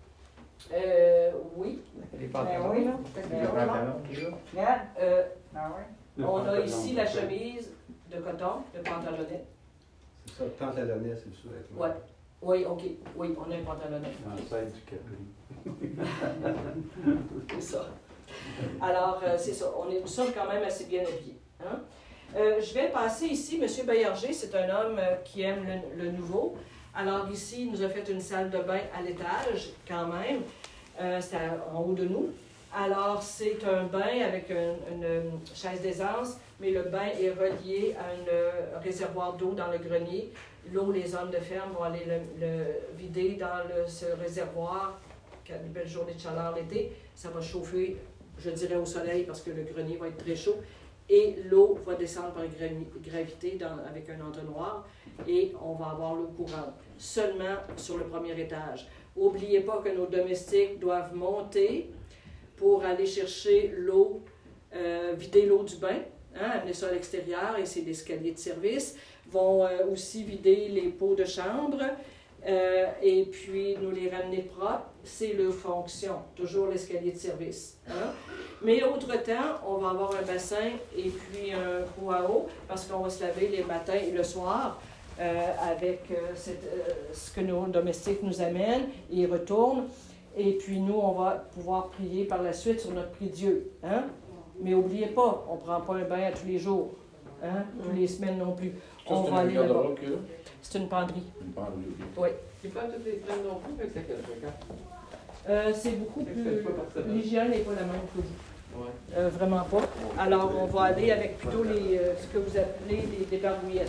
Speaker 1: Euh, oui.
Speaker 7: Les
Speaker 3: Ben
Speaker 7: pantalons?
Speaker 3: oui, là.
Speaker 8: Le pantalon qui est là.
Speaker 3: Regarde.
Speaker 1: Euh,
Speaker 3: Ben oui.
Speaker 6: Le
Speaker 1: on a
Speaker 6: pantalon,
Speaker 1: ici la
Speaker 6: c'est ça.
Speaker 1: chemise de coton, le pantalonnet.
Speaker 5: C'est ça, le pantalonnet, c'est le sous-vêtement.
Speaker 1: Ouais. Oui, OK. Oui, on a un pantalonnet.
Speaker 6: L'ancêtre du Capri.
Speaker 1: C'est ça. Alors, euh, c'est ça. On est, nous sommes quand même assez bien habillés. Hein? Euh, je vais passer ici, M. Baillarger, c'est un homme euh, qui aime le, le nouveau. Alors ici, il nous a fait une salle de bain à l'étage, quand même. Euh, c'est en haut de nous. Alors, c'est un bain avec une, une chaise d'aisance, mais le bain est relié à un euh, réservoir d'eau dans le grenier. L'eau, les hommes de ferme vont aller le, le vider dans le, ce réservoir. Quand une belle journée de chaleur l'été, ça va chauffer, je dirais, au soleil parce que le grenier va être très chaud. Et l'eau va descendre par gravité dans, avec un entonnoir et on va avoir l'eau courante, seulement sur le premier étage. N'oubliez pas que nos domestiques doivent monter pour aller chercher l'eau, euh, vider l'eau du bain, hein, amener ça à l'extérieur et c'est l'escalier de service. Vont euh, aussi vider les pots de chambre euh, et puis nous les ramener propres. C'est leur fonction, toujours l'escalier de service. Hein. Mais autre-temps, on va avoir un bassin et puis un trou à eau parce qu'on va se laver les matins et le soir euh, avec euh, cette, euh, ce que nos domestiques nous amènent. Ils retournent et puis nous, on va pouvoir prier par la suite sur notre prie-Dieu. Hein? Mais n'oubliez pas, on ne prend pas un bain à tous les jours, hein? Tous les semaines non plus.
Speaker 2: Ça,
Speaker 1: On
Speaker 2: c'est
Speaker 1: va aller
Speaker 2: une
Speaker 1: là-bas.
Speaker 2: garde-robe que là?
Speaker 1: C'est une penderie.
Speaker 2: Une penderie, ok.
Speaker 1: Oui.
Speaker 7: C'est pas toutes les semaines non plus, mais c'est quelle fréquence?
Speaker 1: Euh, c'est beaucoup plus.
Speaker 7: C'est pas par semaine.
Speaker 1: L'hygiène n'est pas la même que vous.
Speaker 7: Ouais.
Speaker 1: Euh, vraiment pas. Alors, on va aller avec plutôt les, euh, ce que vous appelez les débarbouillettes.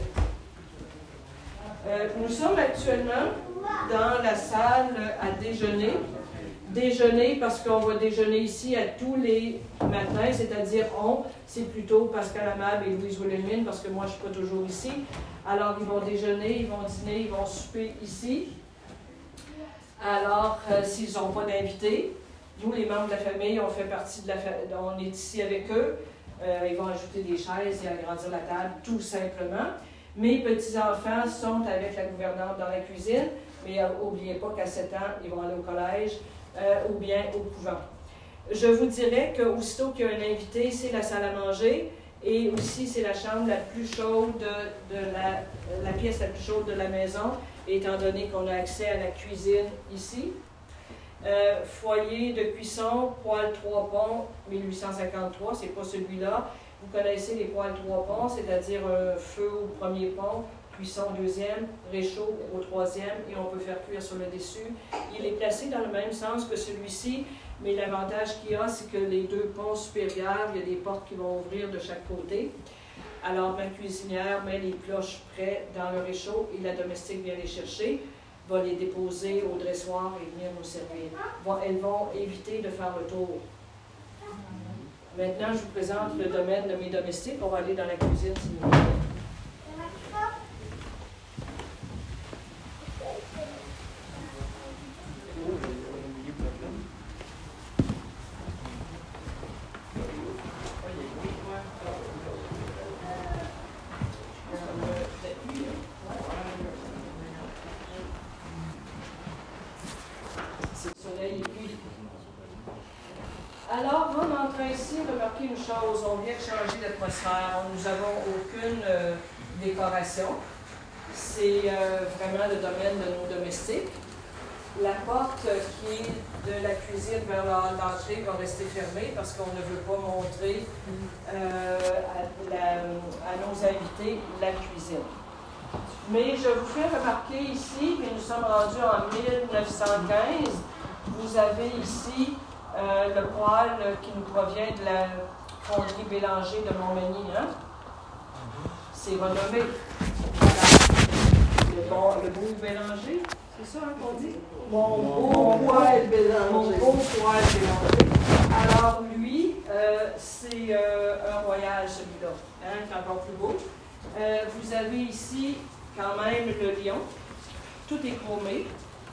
Speaker 1: Euh, nous sommes actuellement dans la salle à déjeuner. Déjeuner parce qu'on va déjeuner ici à tous les matins, c'est-à-dire on, c'est plutôt Pascal Amable et Louise Wilhelmine parce que moi je ne suis pas toujours ici. Alors, ils vont déjeuner, ils vont dîner, ils vont souper ici. Alors, euh, s'ils n'ont pas d'invités, nous, les membres de la famille, on fait partie de la famille, on est ici avec eux. Euh, ils vont ajouter des chaises et agrandir la table, tout simplement. Mes petits-enfants sont avec la gouvernante dans la cuisine, mais n'oubliez pas qu'à sept ans, ils vont aller au collège euh, ou bien au couvent. Je vous dirais qu'aussitôt qu'il y a un invité, c'est la salle à manger et aussi c'est la chambre la plus chaude de, de la, la pièce la plus chaude de la maison, étant donné qu'on a accès à la cuisine ici. Euh, foyer de cuisson, poêle trois ponts, mille huit cent cinquante-trois, c'est pas celui-là. Vous connaissez les poêles trois ponts, c'est-à-dire un feu au premier pont, cuisson au deuxième, réchaud au troisième, et on peut faire cuire sur le dessus. Il est placé dans le même sens que celui-ci, mais l'avantage qu'il y a, c'est que les deux ponts supérieurs, il y a des portes qui vont ouvrir de chaque côté. Alors, ma cuisinière met les cloches près dans le réchaud et la domestique vient les chercher, va les déposer au dressoir et venir nous servir. Bon, elles vont éviter de faire le tour. Maintenant, je vous présente le domaine de mes domestiques. On va aller dans la cuisine, s'il vous plaît. Alors, en entrant ici, remarquez une chose, on vient de changer d'atmosphère. Nous n'avons aucune euh, décoration. C'est euh, vraiment le domaine de nos domestiques. La porte qui est de la cuisine vers la hall d'entrée va rester fermée parce qu'on ne veut pas montrer euh, à, la, à nos invités la cuisine. Mais je vous fais remarquer ici que nous sommes rendus en mille neuf cent quinze. Vous avez ici Euh, le poêle qui nous provient de la fonderie Bélanger de Montmagny, hein? C'est renommé. Voilà. Le, bon, le beau Bélanger, c'est ça hein, qu'on dit? Mon beau poêle Bélanger. Mon beau poêle Bélanger. Alors, lui, euh, c'est euh, un royal, celui-là. Hein, c'est encore plus beau. Euh, vous avez ici, quand même, le lion. Tout est chromé.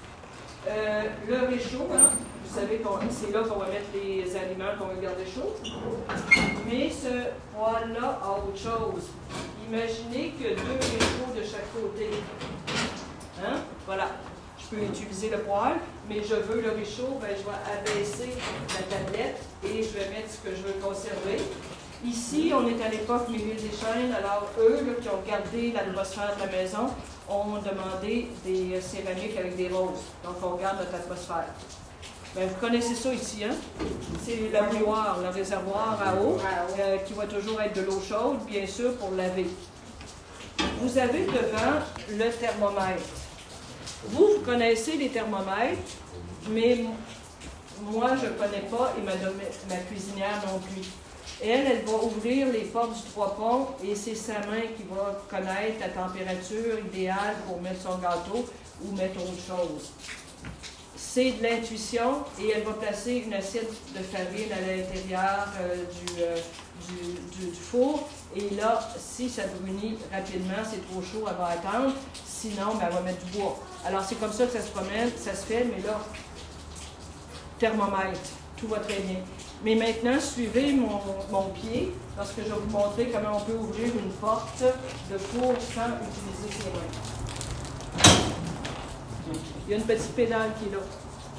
Speaker 1: Euh, le réchaud, hein? Vous savez que c'est là qu'on va mettre les aliments qu'on va garder chauds. Mais ce poêle-là a autre chose. Imaginez que deux réchauds de chaque côté. Hein? Voilà. Je peux utiliser le poêle, mais je veux le réchaud, ben, je vais abaisser la tablette et je vais mettre ce que je veux conserver. Ici, on est à l'époque Ménil des Chênes, alors eux, là, qui ont gardé l'atmosphère de la maison, ont demandé des céramiques avec des roses. Donc, on garde notre atmosphère. Bien, vous connaissez ça ici, hein? C'est la bouilloire, le réservoir à eau, euh, qui va toujours être de l'eau chaude, bien sûr, pour laver. Vous avez devant le thermomètre. Vous, vous connaissez les thermomètres, mais moi, je ne connais pas, et ma, ma cuisinière non plus. Elle, elle va ouvrir les portes du trois ponts, et c'est sa main qui va connaître la température idéale pour mettre son gâteau ou mettre autre chose. C'est de l'intuition et elle va placer une assiette de farine à l'intérieur euh, du, euh, du, du, du four. Et là, si ça brunit rapidement, c'est trop chaud, elle va attendre. Sinon, ben, elle va mettre du bois. Alors, c'est comme ça que ça se promène, ça se fait, mais là, thermomètre, tout va très bien. Mais maintenant, suivez mon, mon pied, parce que je vais vous montrer comment on peut ouvrir une porte de four sans utiliser ses mains. Il y a une petite pédale qui est là.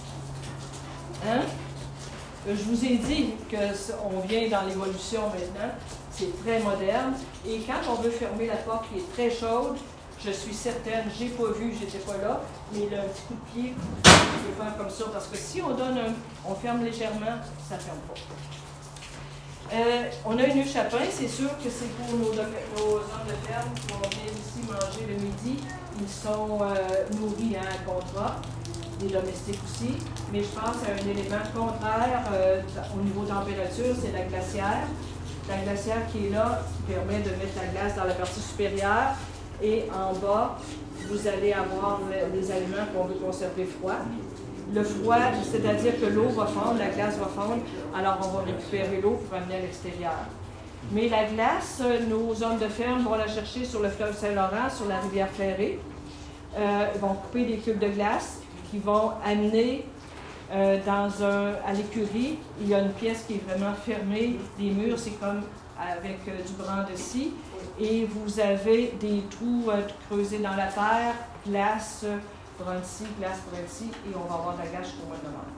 Speaker 1: Hein? Je vous ai dit qu'on vient dans l'évolution maintenant. C'est très moderne. Et quand on veut fermer la porte qui est très chaude, je suis certaine, j'ai pas vu, j'étais pas là, mais le petit coup de pied, je vais faire comme ça. Parce que si on donne un, on ferme légèrement, ça ne ferme pas. Euh, on a une huche à pain, c'est sûr que c'est pour nos, nos hommes de ferme qui vont venir ici manger le midi. Ils sont euh, nourris à un contrat, les domestiques aussi, mais je pense à un élément contraire euh, au niveau température, c'est la glacière. La glacière qui est là, qui permet de mettre la glace dans la partie supérieure, et en bas, vous allez avoir le, les aliments qu'on veut conserver froids. Le froid, c'est-à-dire que l'eau va fondre, la glace va fondre, alors on va récupérer l'eau pour amener à l'extérieur. Mais la glace, nos hommes de ferme vont la chercher sur le fleuve Saint-Laurent, sur la rivière Ferrée. Euh, ils vont couper des cubes de glace qui vont amener euh, dans un, à l'écurie. Il y a une pièce qui est vraiment fermée. Les murs, c'est comme avec euh, du bran de scie. Et vous avez des trous euh, creusés dans la terre, glace, bran de scie, glace, bran de scie, et on va avoir de la gâche au mois de novembre.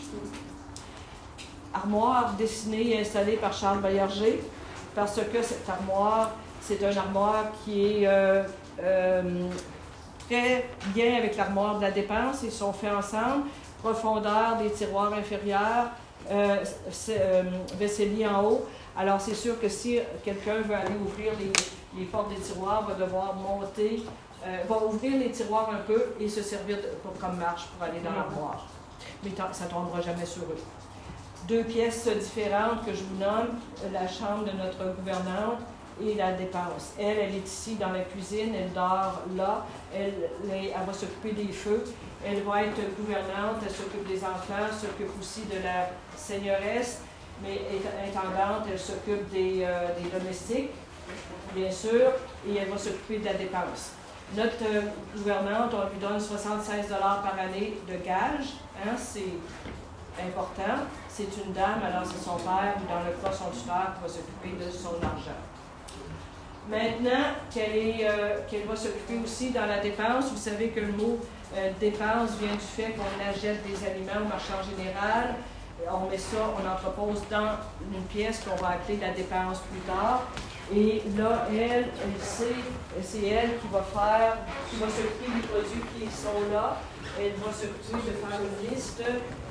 Speaker 1: Armoire dessinée et installée par Charles Baillarger, parce que cette armoire, c'est une armoire qui est euh, euh, très bien avec l'armoire de la dépense. Ils sont faits ensemble. Profondeur des tiroirs inférieurs, euh, euh, vaisselier en haut. Alors, c'est sûr que si quelqu'un veut aller ouvrir les, les portes des tiroirs, va devoir monter, euh, va ouvrir les tiroirs un peu et se servir de, pour, comme marche pour aller dans l'armoire. Mais ça ne tombera jamais sur eux. Deux pièces différentes que je vous nomme, la chambre de notre gouvernante et la dépense. Elle, elle est ici dans la cuisine, elle dort là, elle, elle, elle va s'occuper des feux, elle va être gouvernante, elle s'occupe des enfants, s'occupe aussi de la seigneuresse, mais intendante, elle s'occupe des, euh, des domestiques, bien sûr, et elle va s'occuper de la dépense. Notre euh, gouvernante, on lui donne soixante-seize dollars par année de gage, hein, c'est important. C'est une dame, alors c'est son père ou dans le cas son tuteur qui va s'occuper de son argent. Maintenant qu'elle est, euh, qu'elle va s'occuper aussi dans la dépense, vous savez que le mot euh, dépense vient du fait qu'on achète des aliments au marché en général. On met ça, on entrepose dans une pièce qu'on va appeler la dépense plus tard. Et là, elle, elle sait, c'est elle qui va faire, qui va s'occuper des produits qui sont là. Elle va s'occuper de faire une liste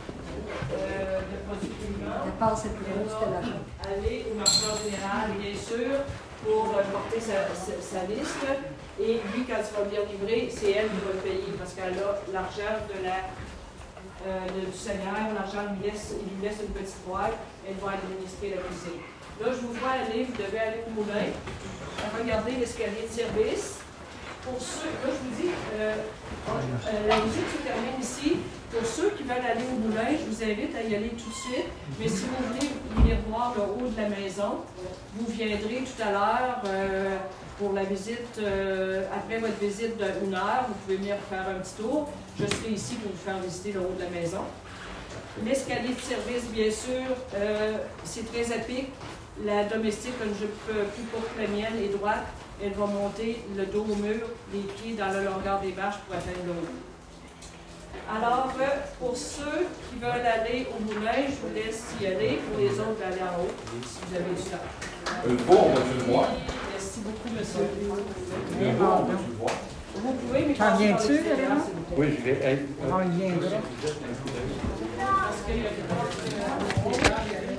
Speaker 1: euh, de produits primants.
Speaker 3: La dépense est plus grosse que l'argent.
Speaker 1: Aller au marché en général, bien sûr, pour euh, porter sa, sa, sa liste. Et lui, quand il va bien livrer, c'est elle qui va le payer parce qu'elle a l'argent de la Euh, du Seigneur, l'argent lui laisse, il lui laisse une petite boîte, elle va administrer la cuisine. Là, je vous vois aller, vous devez aller au moulin, regardez l'escalier de service. Pour ceux, là, je vous dis, euh, euh, la visite se termine ici. Pour ceux qui veulent aller au moulin, je vous invite à y aller tout de suite. Mais si vous voulez venir voir le haut de la maison, vous viendrez tout à l'heure euh, pour la visite. Euh, après votre visite d'une heure, vous pouvez venir faire un petit tour. Je serai ici pour vous faire visiter le haut de la maison. L'escalier de service, bien sûr, euh, c'est très à pic. La domestique, une jupe plus courte que la mienne, est droite. Elle va monter le dos au mur, les pieds dans la longueur des marches pour atteindre le haut. Alors, pour ceux qui veulent aller au moulin, je vous laisse y aller. Pour les autres, aller en haut, si vous avez du temps.
Speaker 2: Le bois, on va-tu le voir?
Speaker 1: Merci beaucoup, monsieur.
Speaker 2: Le bois, on va-tu le voir?
Speaker 1: Vous pouvez, mais
Speaker 3: T'en viens-tu, Léon?
Speaker 6: Oui, je vais être.
Speaker 3: On y viendra.
Speaker 1: Parce qu'il y a des